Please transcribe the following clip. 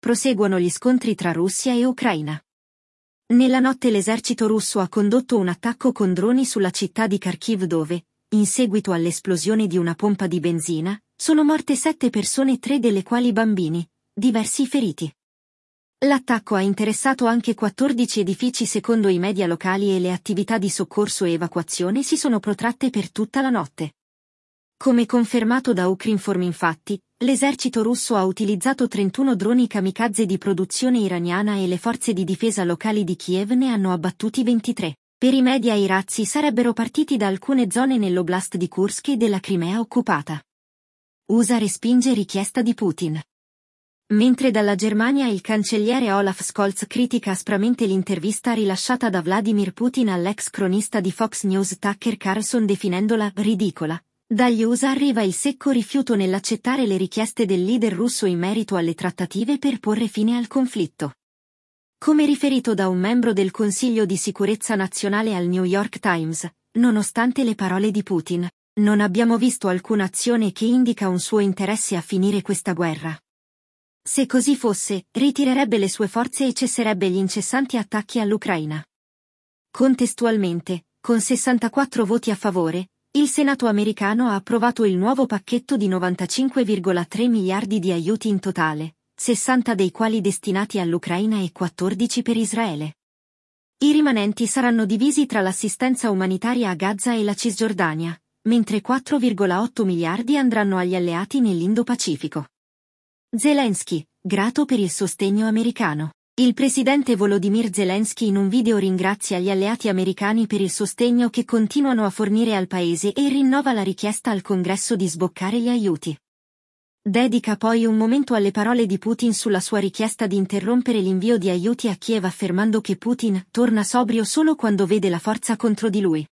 proseguono gli scontri tra Russia e Ucraina. Nella notte l'esercito russo ha condotto un attacco con droni sulla città di Kharkiv dove, in seguito all'esplosione di una pompa di benzina, sono morte 7 persone, 3 delle quali bambini, diversi feriti. L'attacco ha interessato anche 14 edifici secondo i media locali e le attività di soccorso e evacuazione si sono protratte per tutta la notte. Come confermato da Ukrinform infatti, l'esercito russo ha utilizzato 31 droni kamikaze di produzione iraniana e le forze di difesa locali di Kiev ne hanno abbattuti 23. Per i media i razzi sarebbero partiti da alcune zone nell'oblast di Kursk e della Crimea occupata. USA respinge richiesta di Putin. Mentre dalla Germania il cancelliere Olaf Scholz critica aspramente l'intervista rilasciata da Vladimir Putin all'ex cronista di Fox News Tucker Carlson definendola ridicola, dagli USA arriva il secco rifiuto nell'accettare le richieste del leader russo in merito alle trattative per porre fine al conflitto. Come riferito da un membro del Consiglio di Sicurezza Nazionale al New York Times, nonostante le parole di Putin, non abbiamo visto alcuna azione che indica un suo interesse a finire questa guerra. Se così fosse, ritirerebbe le sue forze e cesserebbe gli incessanti attacchi all'Ucraina. Contestualmente, con 64 voti a favore, il Senato americano ha approvato il nuovo pacchetto di 95,3 miliardi di aiuti in totale, 60 dei quali destinati all'Ucraina e 14 per Israele. I rimanenti saranno divisi tra l'assistenza umanitaria a Gaza e la Cisgiordania, mentre 4,8 miliardi andranno agli alleati nell'Indo-Pacifico. Zelensky, grato per il sostegno americano. Il presidente Volodymyr Zelensky in un video ringrazia gli alleati americani per il sostegno che continuano a fornire al paese e rinnova la richiesta al Congresso di sboccare gli aiuti. Dedica poi un momento alle parole di Putin sulla sua richiesta di interrompere l'invio di aiuti a Kiev affermando che Putin torna sobrio solo quando vede la forza contro di lui.